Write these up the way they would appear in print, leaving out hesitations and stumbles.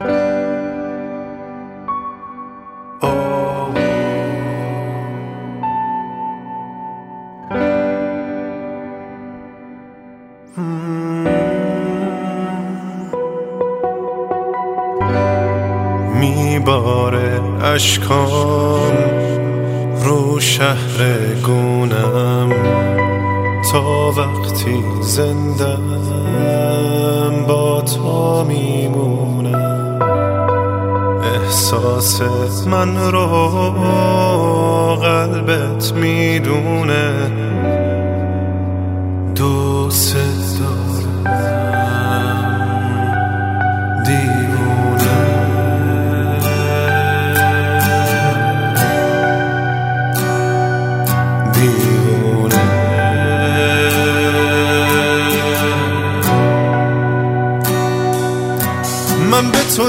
میباره اشکام رو شهر گونم تا وقتی زندم با تو میمونم. احساس من رو قلبت میدونه، دوست دارم دیوونه. من به تو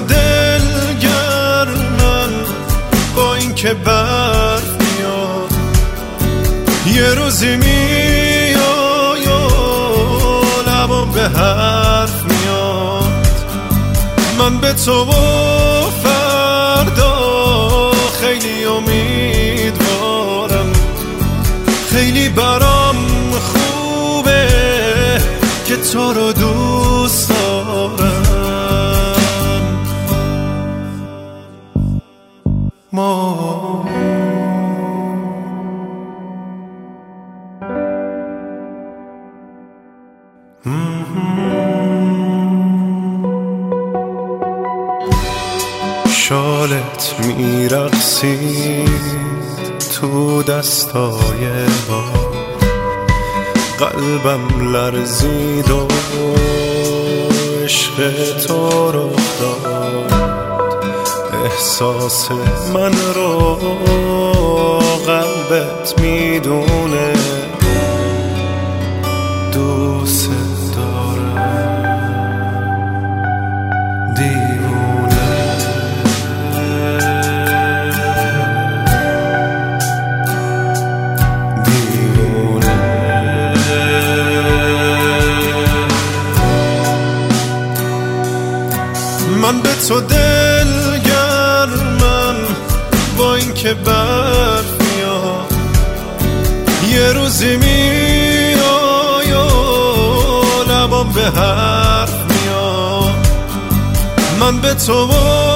دلگرمم با این که برف میاد، یه روزی میای و لبم به حرف میاد. من به تو و فردا خیلی امیدوارم، خیلی برام خوبه که تو رو دوست دارم. شالت میرقصید تو دستای باد، قلبم لرزید و عشق تو رو داد. احساس من رو قلبت میدونه، دوست دارم دیوونه. دیوونه. من به تو دلگرمم با این که برف میاد، یه روزی میای و لبام به حرف میاد. من به تو